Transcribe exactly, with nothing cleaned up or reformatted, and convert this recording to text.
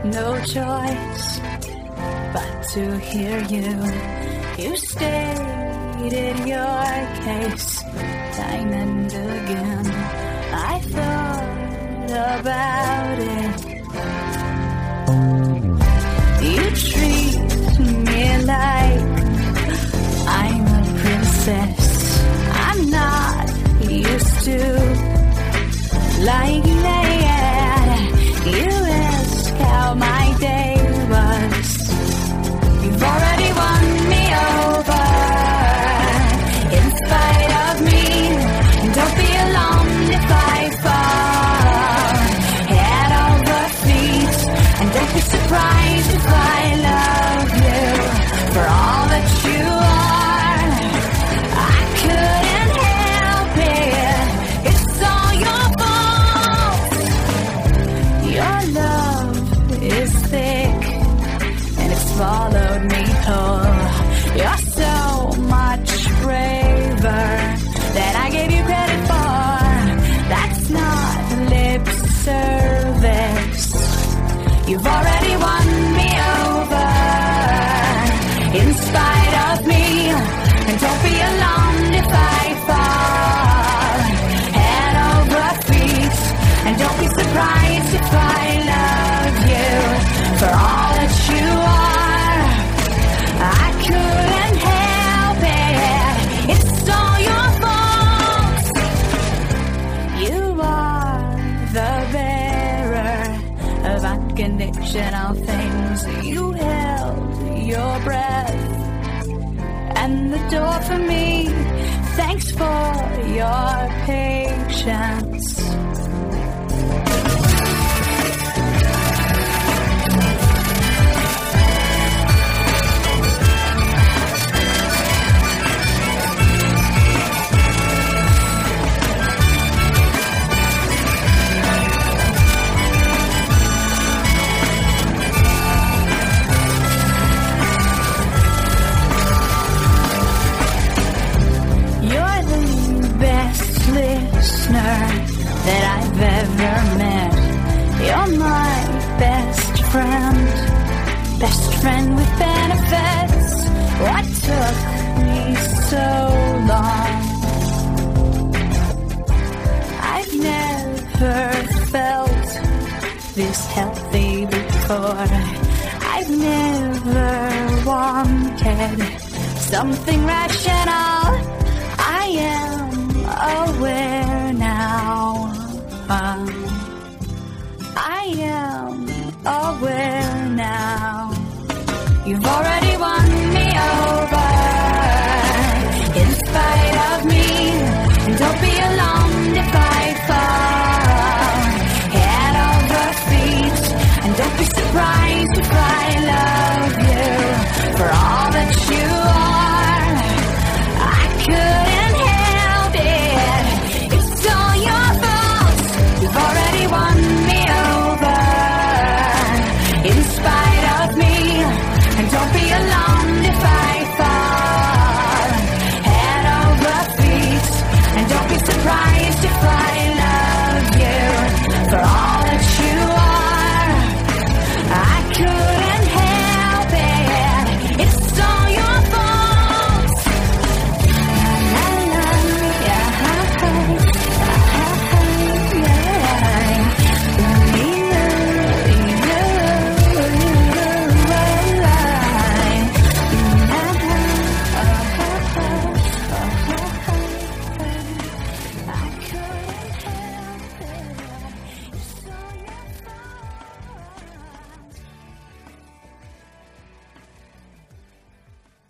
no choice but to hear you. You stated your case time and again. I thought about it. You treat me like I'm a princess. I'm not used to like that. You ask how my day was. You've already won me over. In spite of me, don't be alarmed if I fall head over feet. And don't be surprised if I love you for all that you are. I couldn't help it. It's all your fault. Your love is thick and it's followed me whole. You're so much braver than I gave you credit for. That's not lip service. You've already won me over. In spite of me, and don't be alarmed if I fall head over feet. And don't be surprised if I love you for all that you are. I couldn't help it. It's all your fault. You are the bearer of unconditional things. You held your breath and the door for me. Thanks for your patience. That I've ever met. You're my best friend, best friend with benefits. What took me so long? I've never felt this healthy before. I've never wanted something rational. I am aware now. Um, I am aware now. You've already